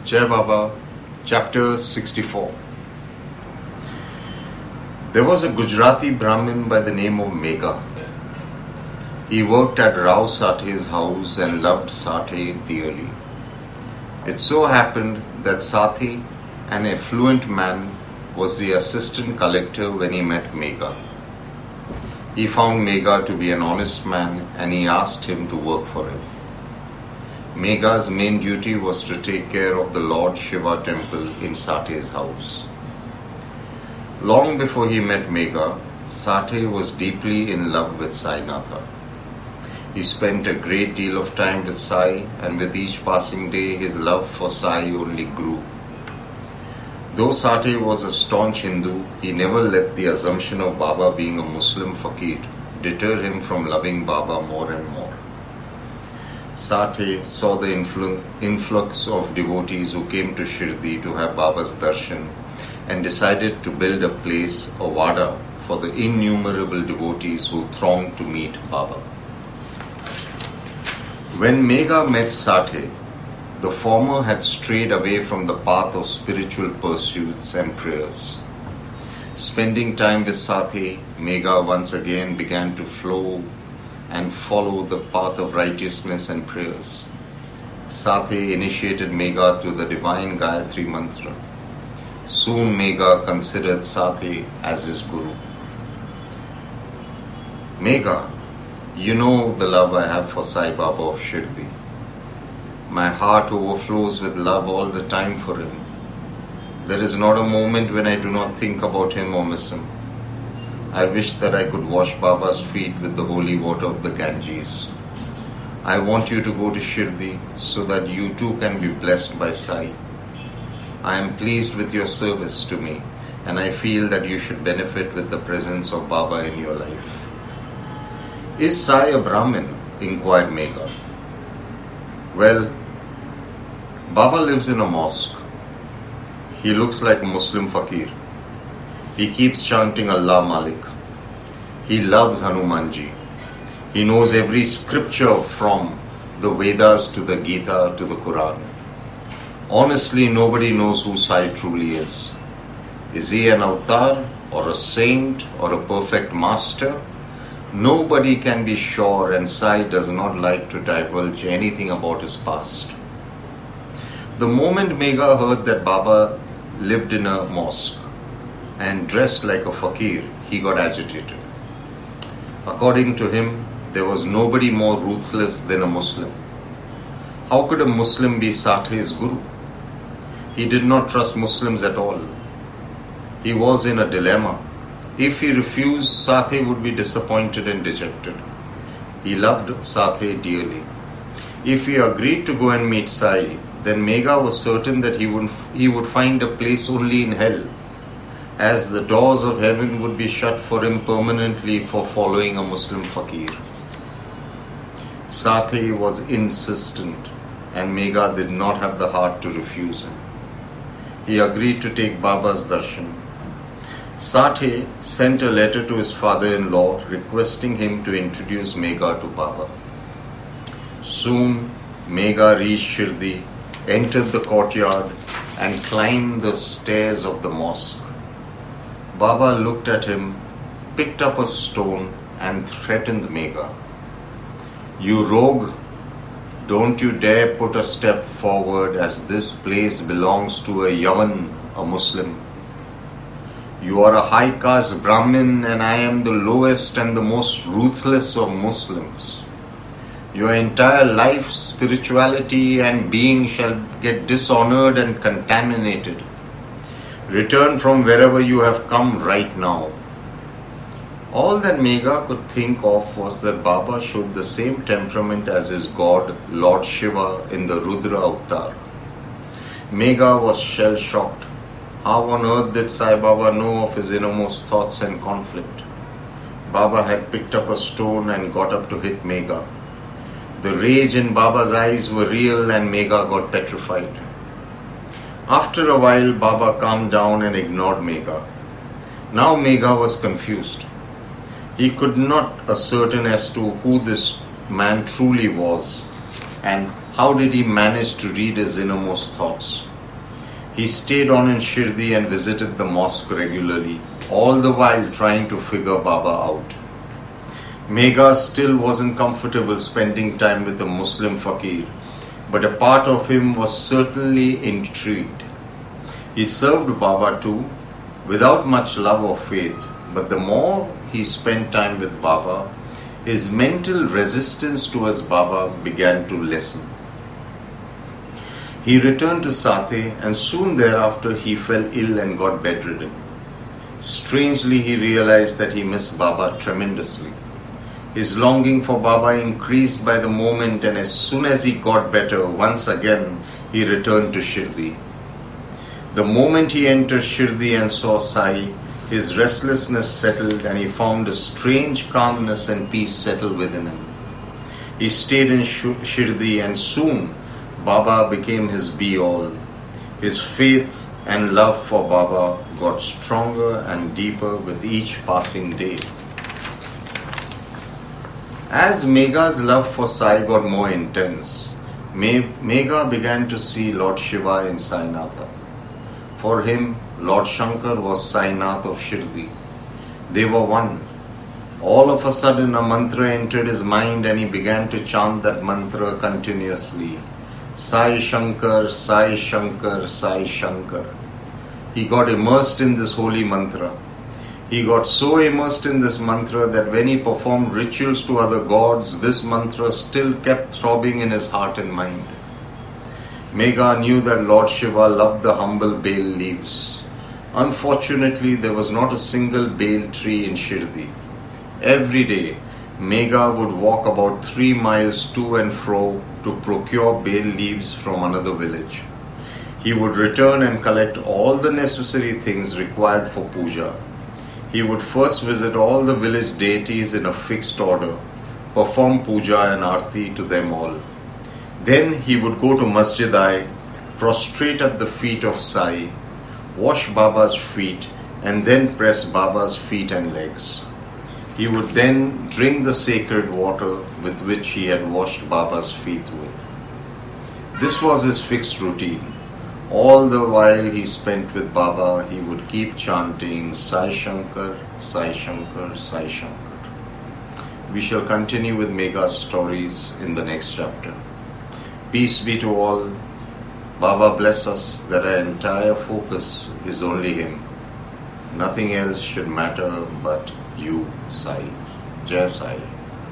Jai Baba, Chapter 64. There was a Gujarati Brahmin by the name of Megha. He worked at Rao Sathe's house and loved Sathe dearly. It so happened that Sathe, an affluent man, was the assistant collector when he met Megha. He found Megha to be an honest man and he asked him to work for him. Megha's main duty was to take care of the Lord Shiva temple in Sathe's house. Long before he met Megha, Sathe was deeply in love with Sainatha. He spent a great deal of time with Sai, and with each passing day his love for Sai only grew. Though Sathe was a staunch Hindu, he never let the assumption of Baba being a Muslim fakir deter him from loving Baba more and more. Sathe saw the influx of devotees who came to Shirdi to have Baba's darshan and decided to build a place, a wada, for the innumerable devotees who thronged to meet Baba. When Megha met Sathe, the former had strayed away from the path of spiritual pursuits and prayers. Spending time with Sathe, Megha once again began to flow and follow the path of righteousness and prayers. Sathe initiated Megha to the divine Gayatri mantra. Soon Megha considered Sathe as his guru. Megha, you know the love I have for Sai Baba of Shirdi. My heart overflows with love all the time for him. There is not a moment when I do not think about him or miss him. I wish that I could wash Baba's feet with the holy water of the Ganges. I want you to go to Shirdi so that you too can be blessed by Sai. I am pleased with your service to me and I feel that you should benefit with the presence of Baba in your life. Is Sai a Brahmin? Inquired Megha. Well, Baba lives in a mosque. He looks like a Muslim fakir. He keeps chanting Allah Malik. He loves Hanumanji. He knows every scripture from the Vedas to the Gita to the Quran. Honestly, nobody knows who Sai truly is. Is he an avatar or a saint or a perfect master? Nobody can be sure, and Sai does not like to divulge anything about his past. The moment Megha heard that Baba lived in a mosque and dressed like a fakir, he got agitated. According to him, there was nobody more ruthless than a Muslim. How could a Muslim be Sathe's guru? He did not trust Muslims at all. He was in a dilemma. If he refused, Sathe would be disappointed and dejected. He loved Sathe dearly. If he agreed to go and meet Sai, then Megha was certain that he would find a place only in hell, as the doors of heaven would be shut for him permanently for following a Muslim fakir. Sathe was insistent, and Megha did not have the heart to refuse him. He agreed to take Baba's darshan. Sathe sent a letter to his father-in-law requesting him to introduce Megha to Baba. Soon, Megha reached Shirdi, entered the courtyard, and climbed the stairs of the mosque. Baba looked at him, picked up a stone, and threatened Megha. You rogue, don't you dare put a step forward, as this place belongs to a Yavan, a Muslim. You are a high caste Brahmin and I am the lowest and the most ruthless of Muslims. Your entire life, spirituality and being shall get dishonored and contaminated. Return from wherever you have come right now. All that Megha could think of was that Baba showed the same temperament as his god, Lord Shiva, in the Rudra avatar. Megha was shell-shocked. How on earth did Sai Baba know of his innermost thoughts and conflict? Baba had picked up a stone and got up to hit Megha. The rage in Baba's eyes were real and Megha got petrified. After a while, Baba calmed down and ignored Megha. Now Megha was confused. He could not ascertain as to who this man truly was and how did he manage to read his innermost thoughts. He stayed on in Shirdi and visited the mosque regularly, all the while trying to figure Baba out. Megha still wasn't comfortable spending time with a Muslim fakir, but a part of him was certainly intrigued. He served Baba too, without much love or faith, but the more he spent time with Baba, his mental resistance towards Baba began to lessen. He returned to Sathe and soon thereafter he fell ill and got bedridden. Strangely, he realized that he missed Baba tremendously. His longing for Baba increased by the moment, and as soon as he got better, once again he returned to Shirdi. The moment he entered Shirdi and saw Sai, his restlessness settled and he found a strange calmness and peace settle within him. He stayed in Shirdi and soon Baba became his be-all. His faith and love for Baba got stronger and deeper with each passing day. As Megha's love for Sai got more intense, Megha began to see Lord Shiva in Sainatha. For him, Lord Shankar was Sainath of Shirdi. They were one. All of a sudden a mantra entered his mind and he began to chant that mantra continuously. Sai Shankar, Sai Shankar, Sai Shankar. He got immersed in this holy mantra. He got so immersed in this mantra that when he performed rituals to other gods, this mantra still kept throbbing in his heart and mind. Megha knew that Lord Shiva loved the humble bale leaves. Unfortunately, there was not a single bale tree in Shirdi. Every day, Megha would walk about 3 miles to and fro to procure bale leaves from another village. He would return and collect all the necessary things required for puja. He would first visit all the village deities in a fixed order, perform puja and arti to them all. Then he would go to Masjid-i, prostrate at the feet of Sai, wash Baba's feet and then press Baba's feet and legs. He would then drink the sacred water with which he had washed Baba's feet with. This was his fixed routine. All the while he spent with Baba, he would keep chanting Sai Shankar, Sai Shankar, Sai Shankar. We shall continue with Megha's stories in the next chapter. Peace be to all. Baba bless us that our entire focus is only Him. Nothing else should matter but you, Sai. Jai Sai.